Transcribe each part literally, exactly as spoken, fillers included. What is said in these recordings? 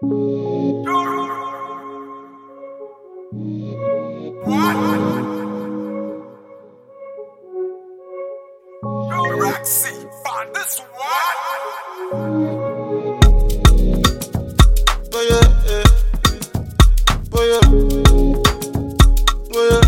Roxy, find this one. Oh yeah, yeah. Oh yeah. Oh yeah.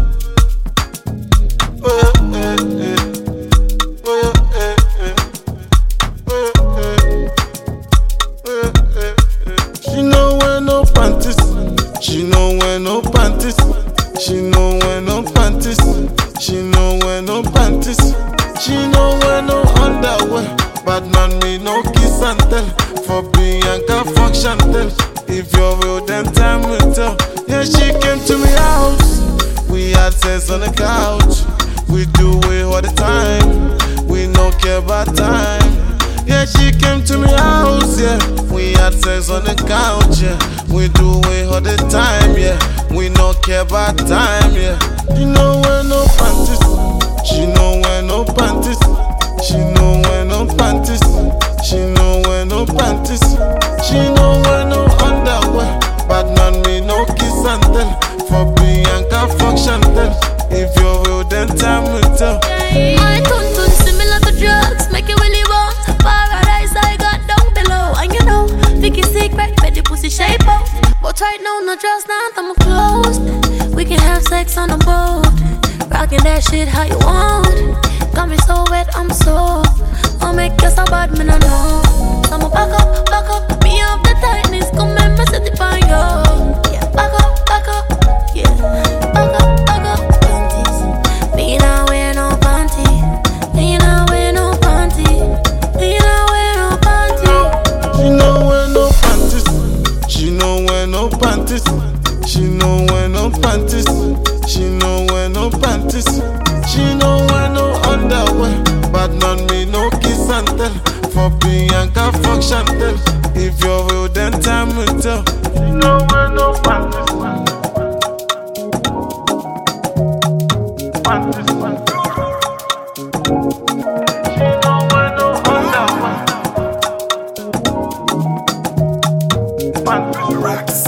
Oh yeah, yeah. Oh yeah, yeah, yeah. Oh yeah, yeah. Oh yeah, yeah. She know wear no panties. She know wear no panties. She know wear no panties. She know wear no panties. She know wear no underwear. Bad man me no kiss and tell. For Bianca fuck Chantel. If you're real then time will tell. Yeah, she came to me house. We had sex on the couch. We do it all the time. We no care about time. Yeah, she came to me house. Yeah, we had sex on the couch. Yeah, we do it all the time. Yeah, we no care about time. Yeah, she know wear no panties. She know wear no panties. She know wear no panties. She know wear no panties. She know wear no underwear. Bad man me no kiss and tell. For Bianca fuck Chantel. If you're real then time will tell. My tun tun similar to drugs, make you really want paradise I got down below. And you know, Vicky secret, bet the pussy shape up. But right now, no just now, I'm closed. We can have sex on the boat. Rockin' that shit how you want. Got me so wet, I'm so. I'll make you so bad, man, I know. I'ma back up, back up. Me up the tightness, come and mess it up on you. Yeah, back up, back up. Yeah, back up, back up. Panties. Me not wear no panty. Me not wear no panty. Me not wear no panty. She know wear no panties. She know wear no panties. She know wear no panties. She know wear no panties. She know wear no underwear. Bad man me no kiss and tell. For Bianca fuck Chantel. If you're real then time will tell. She know wear no panties. Panties. She know wear no underwear. Panties.